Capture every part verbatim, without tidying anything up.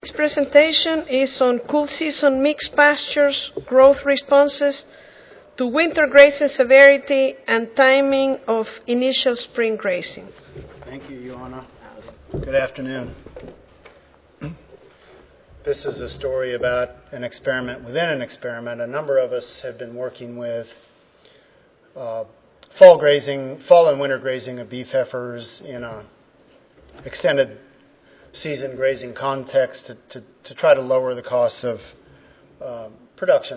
This presentation is on cool season mixed pastures, growth responses to winter grazing severity and timing of initial spring grazing. Thank you, Joanna. Good afternoon. This is a story about an experiment within an experiment. A number of us have been working with uh, fall grazing, fall and winter grazing of beef heifers in a extended season grazing context to, to, to try to lower the costs of uh, production.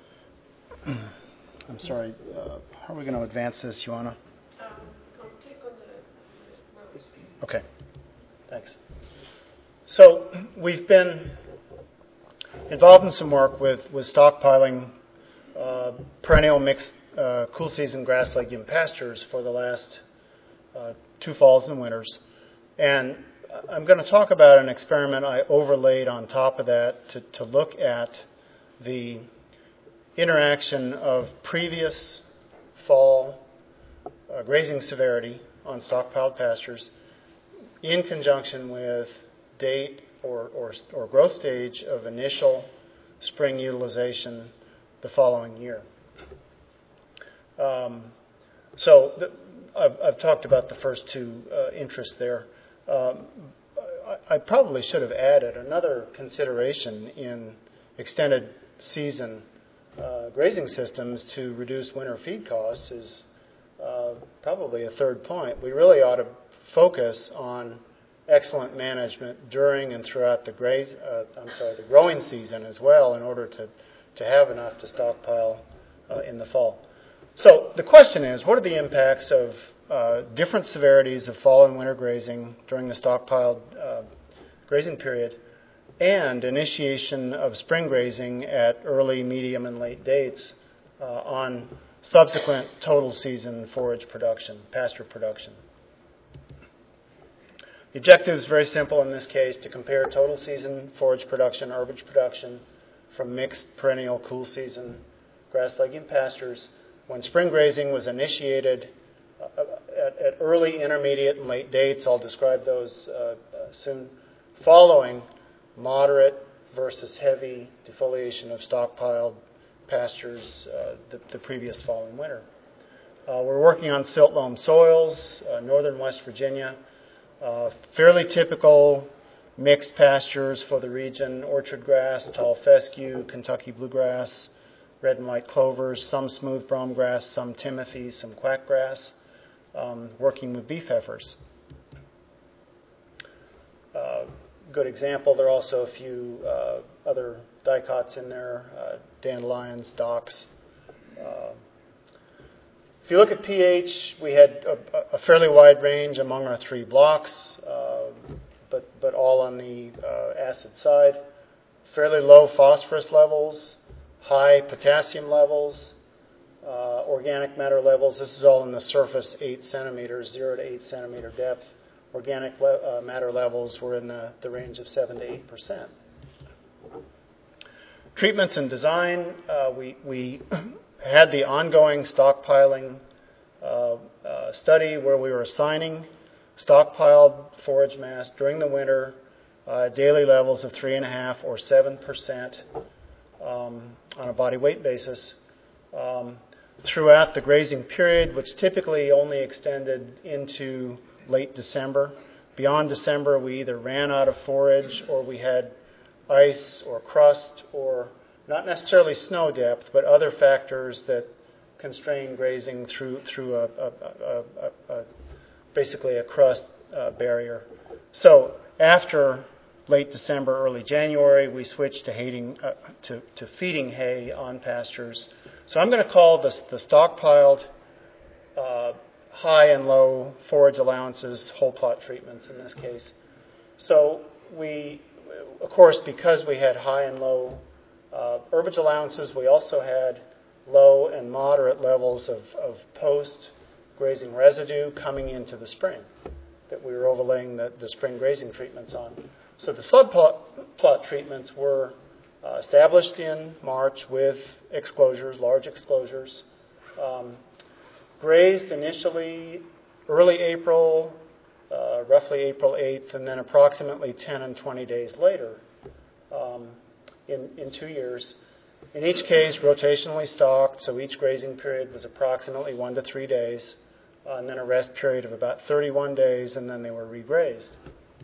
I'm sorry, uh, how are we going to advance this, Joanna? Um, click on the Okay, thanks. So we've been involved in some work with, with stockpiling uh, perennial mixed uh, cool season grass legume pastures for the last uh, two falls and winters. And I'm going to talk about an experiment I overlaid on top of that to, to look at the interaction of previous fall uh, grazing severity on stockpiled pastures in conjunction with date or, or, or growth stage of initial spring utilization the following year. Um, so the, I've, I've talked about the first two uh, interests there. Um, I, I probably should have added another consideration in extended season uh, grazing systems to reduce winter feed costs is uh, probably a third point. We really ought to focus on excellent management during and throughout the graze, uh, I'm sorry, the growing season as well, in order to, to have enough to stockpile uh, in the fall. So the question is, what are the impacts of uh, different severities of fall and winter grazing during the stockpiled uh, grazing period and initiation of spring grazing at early, medium, and late dates uh, on subsequent total season forage production, pasture production? The objective is very simple in this case, to compare total season forage production, herbage production from mixed perennial cool season grass legume pastures when spring grazing was initiated uh, at, at early, intermediate, and late dates. I'll describe those uh, uh, soon, following moderate versus heavy defoliation of stockpiled pastures uh, the, the previous fall and winter. Uh, we're working on silt loam soils, uh, northern West Virginia. Uh, fairly typical mixed pastures for the region: orchard grass, tall fescue, Kentucky bluegrass, red and white clovers, some smooth brome grass, some timothy, some quackgrass, um, working with beef heifers. Uh, good example, there are also a few uh, other dicots in there, uh, dandelions, docks. Uh, If you look at pH, we had a, a fairly wide range among our three blocks, uh, but, but all on the uh, acid side. Fairly low phosphorus levels, high potassium levels, uh, organic matter levels. This is all in the surface eight centimeters, zero to eight centimeter depth. Organic le- uh, matter levels were in the, the range of seven to eight percent. Treatments and design, uh, we, we had the ongoing stockpiling uh, uh, study where we were assigning stockpiled forage mass during the winter, uh, daily levels of three and a half or seven percent um, on a body weight basis um, throughout the grazing period, which typically only extended into late December. Beyond December, we either ran out of forage or we had ice or crust or not necessarily snow depth, but other factors that constrain grazing through through a, a, a, a, a basically a crust uh, barrier. So after late December, early January, we switched to, hating, uh, to, to feeding hay on pastures. So I'm going to call this the stockpiled uh, high and low forage allowances whole plot treatments in this case. So we, of course, because we had high and low Uh, herbage allowances, we also had low and moderate levels of, of post-grazing residue coming into the spring that we were overlaying the, the spring grazing treatments on. So the subplot plot treatments were uh, established in March with exclosures, large exclosures, um, grazed initially early April, uh, roughly April eighth, and then approximately ten and twenty days later, um, in, in two years. In each case, rotationally stocked, so each grazing period was approximately one to three days, uh, and then a rest period of about thirty-one days, and then they were regrazed.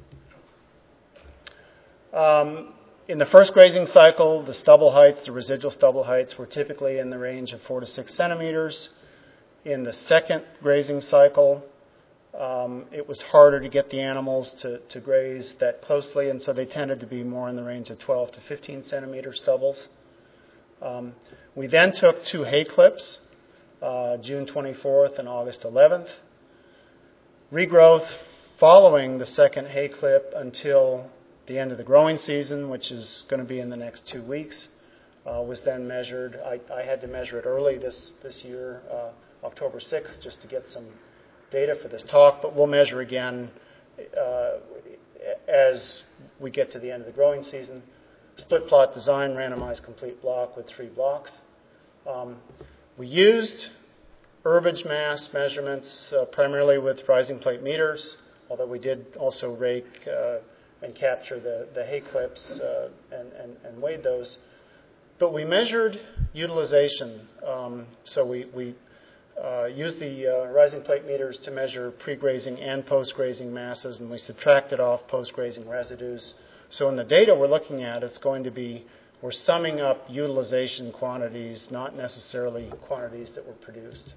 Um, in the first grazing cycle, the stubble heights, the residual stubble heights, were typically in the range of four to six centimeters. In the second grazing cycle, um, it was harder to get the animals to, to graze that closely, and so they tended to be more in the range of twelve to fifteen centimeter stubbles. Um, we then took two hay clips, uh, June twenty-fourth and August eleventh. Regrowth following the second hay clip until the end of the growing season, which is going to be in the next two weeks, uh, was then measured. I, I had to measure it early this, this year, uh, October sixth, just to get some data for this talk, but we'll measure again uh, as we get to the end of the growing season. Split plot design, randomized complete block with three blocks. Um, we used herbage mass measurements uh, primarily with rising plate meters, although we did also rake uh, and capture the, the hay clips uh, and, and, and weighed those. But we measured utilization. Um, so we, we uh, used the uh, rising plate meters to measure pre-grazing and post-grazing masses, and we subtracted off post-grazing residues. So in the data we're looking at, it's going to be, we're summing up utilization quantities, not necessarily quantities that were produced.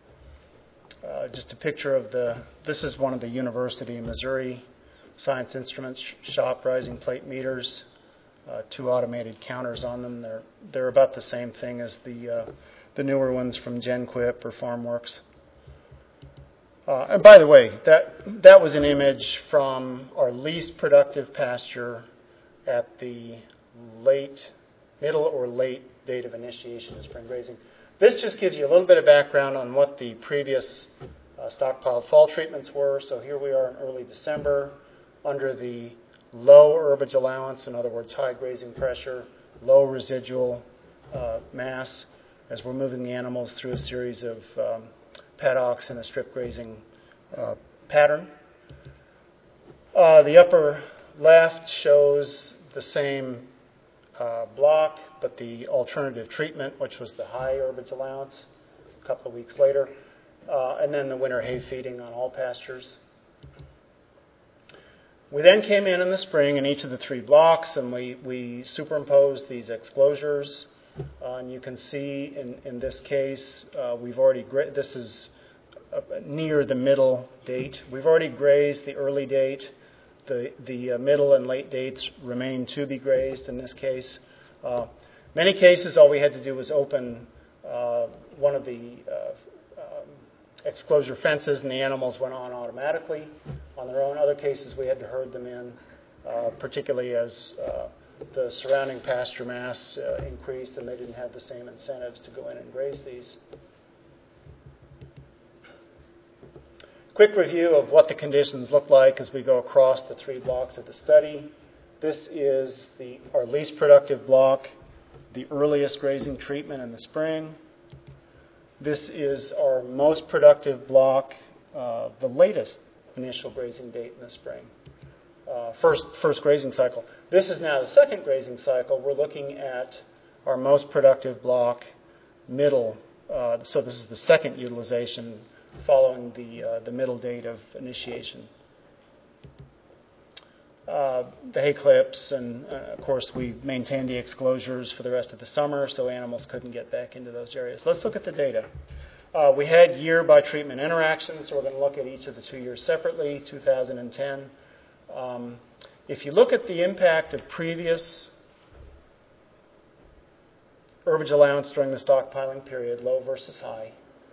Uh, just a picture of the, this is one of the University of Missouri Science Instruments shop rising plate meters, uh, two automated counters on them. They're, they're about the same thing as the, uh, the newer ones from GenQuip or FarmWorks. Uh, and by the way, that that was an image from our least productive pasture at the late, middle or late date of initiation of spring grazing. This just gives you a little bit of background on what the previous uh, stockpiled fall treatments were. So here we are in early December under the low herbage allowance, in other words, high grazing pressure, low residual uh, mass, as we're moving the animals through a series of um, paddocks in a strip grazing uh, pattern. Uh, the upper left shows the same uh, block, but the alternative treatment, which was the high herbage allowance, a couple of weeks later, uh, and then the winter hay feeding on all pastures. We then came in in the spring in each of the three blocks, and we, we superimposed these exclosures. Uh, and you can see in, in this case, uh, we've already, gra- this is uh, near the middle date. We've already grazed the early date. The, the uh, middle and late dates remain to be grazed in this case. Uh, many cases, all we had to do was open uh, one of the uh, um, exclosure fences, and the animals went on automatically on their own. Other cases, we had to herd them in, uh, particularly as uh, the surrounding pasture mass uh, increased, and they didn't have the same incentives to go in and graze these. Quick review of what the conditions look like as we go across the three blocks of the study. This is the, our least productive block, the earliest grazing treatment in the spring. This is our most productive block, uh, the latest initial grazing date in the spring. Uh, first, first grazing cycle. This is now the second grazing cycle. We're looking at our most productive block, middle. Uh, so this is the second utilization following the uh, the middle date of initiation. Uh, the hay clips, and uh, of course we maintained the exclosures for the rest of the summer, so animals couldn't get back into those areas. Let's look at the data. Uh, we had year by treatment interactions, so we're going to look at each of the two years separately, two thousand ten. Um, if you look at the impact of previous herbage allowance during the stockpiling period, low versus high.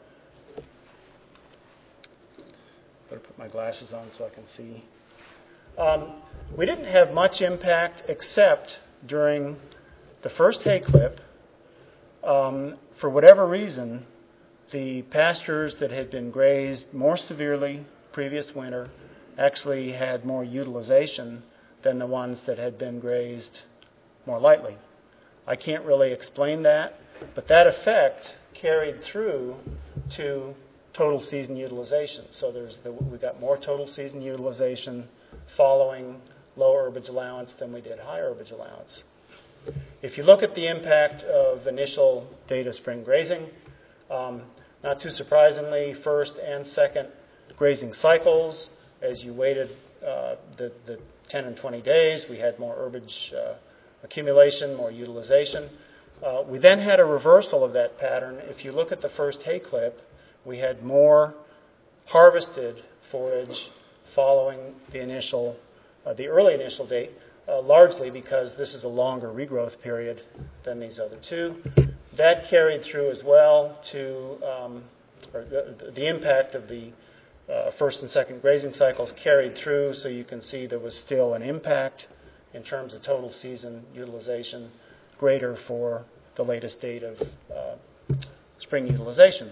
Better put my glasses on so I can see. Um, we didn't have much impact except during the first hay clip. Um, for whatever reason, the pastures that had been grazed more severely previous winter actually had more utilization than the ones that had been grazed more lightly. I can't really explain that, but that effect carried through to total season utilization. So there's the, we got more total season utilization following low herbage allowance than we did high herbage allowance. If you look at the impact of initial data spring grazing, um, not too surprisingly, first and second grazing cycles, as you waited uh, the, the ten and twenty days, we had more herbage uh, accumulation, more utilization. Uh, we then had a reversal of that pattern. If you look at the first hay clip, we had more harvested forage following the initial, uh, the early initial date, uh, largely because this is a longer regrowth period than these other two. That carried through as well to, um, or the, the impact of the uh, first and second grazing cycles carried through, so you can see there was still an impact in terms of total season utilization greater for the latest date of uh, spring utilization.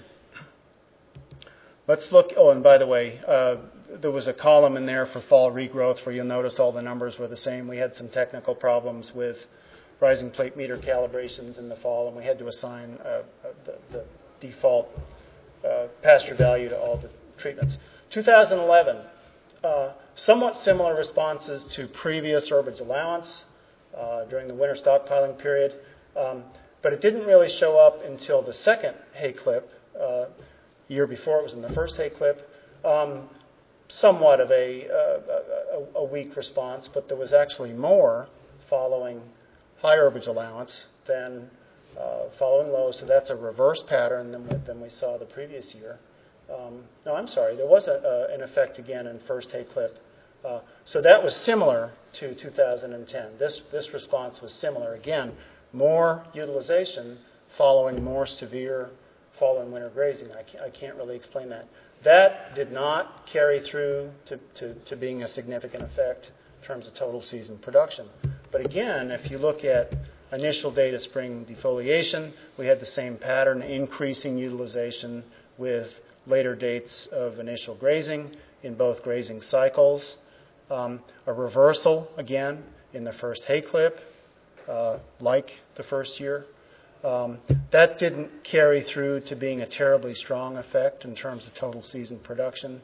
Let's look, oh, and by the way, uh, there was a column in there for fall regrowth where you'll notice all the numbers were the same. We had some technical problems with rising plate meter calibrations in the fall, and we had to assign uh, uh, the, the default uh, pasture value to all the treatments. two thousand eleven, uh, somewhat similar responses to previous herbage allowance uh, during the winter stockpiling period, um, but it didn't really show up until the second hay clip. Uh, year before it was in the first hay clip. Um, somewhat of a, uh, a, a weak response, but there was actually more following high herbage allowance than uh, following low, so that's a reverse pattern than, than we saw the previous year. Um, no, I'm sorry, there was a, uh, an effect again in first hay clip. Uh, so that was similar to two thousand ten. This, this response was similar. Again, more utilization following more severe fall and winter grazing. I can't, I can't really explain that. That did not carry through to, to, to being a significant effect in terms of total season production. But again, if you look at initial data spring defoliation, we had the same pattern, increasing utilization with later dates of initial grazing in both grazing cycles. Um, a reversal, again, in the first hay clip, uh, like the first year. Um, that didn't carry through to being a terribly strong effect in terms of total season production,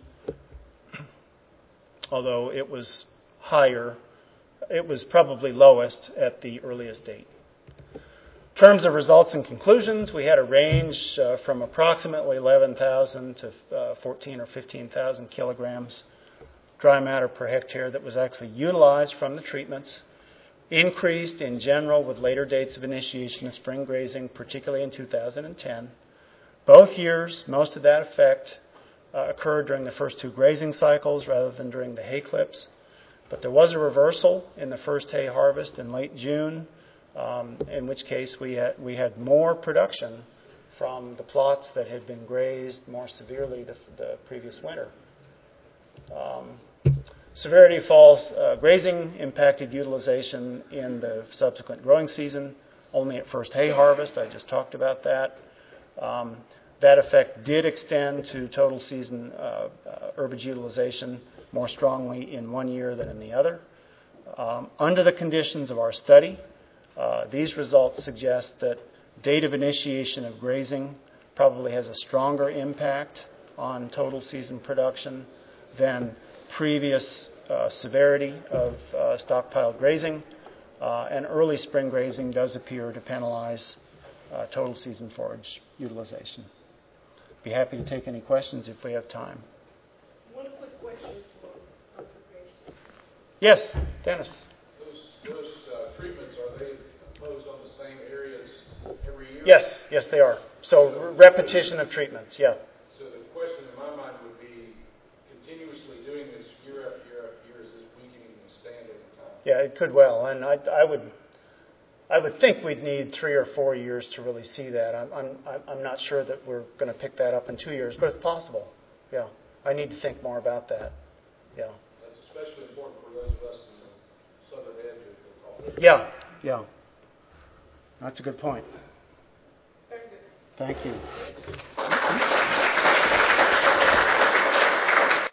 although it was higher. It was probably lowest at the earliest date. In terms of results and conclusions, we had a range uh, from approximately eleven thousand to uh, fourteen or fifteen thousand kilograms dry matter per hectare that was actually utilized from the treatments. Increased in general with later dates of initiation of spring grazing, particularly in two thousand ten. Both years, most of that effect uh, occurred during the first two grazing cycles rather than during the hay clips. But there was a reversal in the first hay harvest in late June, um, in which case we had, we had more production from the plots that had been grazed more severely the, the previous winter. Um, Severity of fall uh, grazing impacted utilization in the subsequent growing season, only at first hay harvest. I just talked about that. Um, that effect did extend to total season uh, uh, herbage utilization more strongly in one year than in the other. Um, under the conditions of our study, uh, these results suggest that date of initiation of grazing probably has a stronger impact on total season production than previous uh, severity of uh, stockpile grazing, uh, and early spring grazing does appear to penalize uh, total season forage utilization. Be happy to take any questions if we have time. One quick question for conservation. Yes, Dennis. Those, those uh, treatments, are they imposed on the same areas every year? Yes, yes, they are. So repetition of treatments, yeah. So the question in my mind would be, continuously doing this year after year after year, is this weakening the stand over time? Yeah, it could well, and I, I would, I would think we'd need three or four years to really see that. I'm, I'm, I'm not sure that we're going to pick that up in two years, but it's possible. Yeah, I need to think more about that. Yeah. That's especially important for those of us in the southern edge of the call. Yeah, yeah. That's a good point. Very good. Thank you.